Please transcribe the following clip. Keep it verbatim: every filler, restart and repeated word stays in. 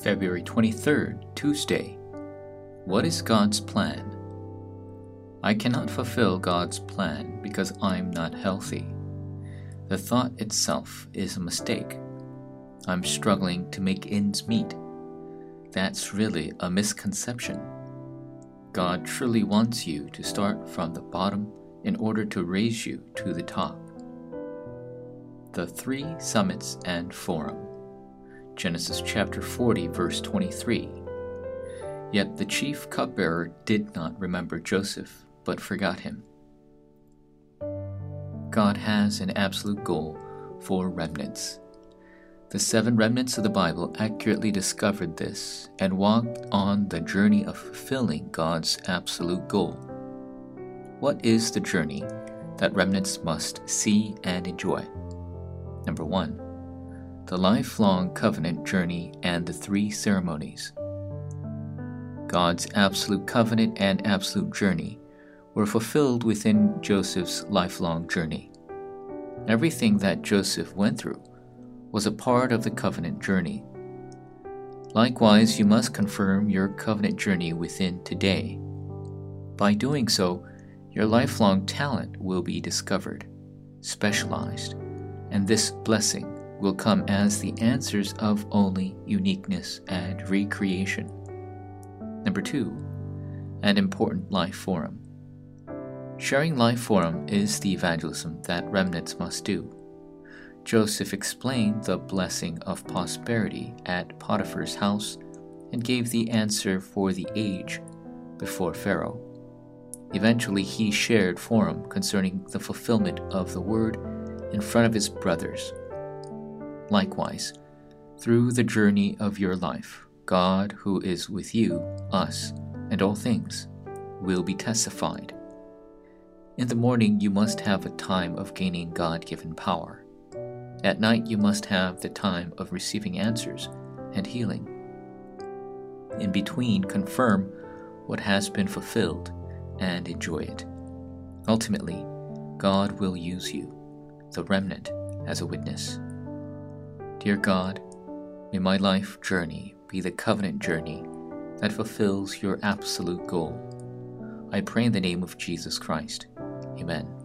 February twenty-third, Tuesday. What is God's plan? I cannot fulfill God's plan because I'm not healthy. The thought itself is a mistake. I'm struggling to make ends meet. That's really a misconception. God truly wants you to start from the bottom in order to raise you to the top. The Three Summits and Forum. Genesis chapter forty, verse twenty-three. Yet the chief cupbearer did not remember Joseph, but forgot him. God has an absolute goal for remnants. The seven remnants of the Bible accurately discovered this and walked on the journey of fulfilling God's absolute goal. What is the journey that remnants must see and enjoy? Number one, the lifelong covenant journey and the three ceremonies. God's absolute covenant and absolute journey were fulfilled within Joseph's lifelong journey. Everything that Joseph went through was a part of the covenant journey. Likewise, you must confirm your covenant journey within today. By doing so, your lifelong talent will be discovered, specialized, and this blessing will come as the answers of only uniqueness and recreation. Number two, an important life forum. Sharing life forum is the evangelism that remnants must do. Joseph explained the blessing of prosperity at Potiphar's house and gave the answer for the age before Pharaoh. Eventually, he shared forum concerning the fulfillment of the word in front of his brothers. Likewise, through the journey of your life, God, who is with you, us, and all things, will be testified. In the morning, you must have a time of gaining God-given power. At night, you must have the time of receiving answers and healing. In between, confirm what has been fulfilled and enjoy it. Ultimately, God will use you, the remnant, as a witness. Dear God, may my life journey be the covenant journey that fulfills your absolute goal. I pray in the name of Jesus Christ. Amen.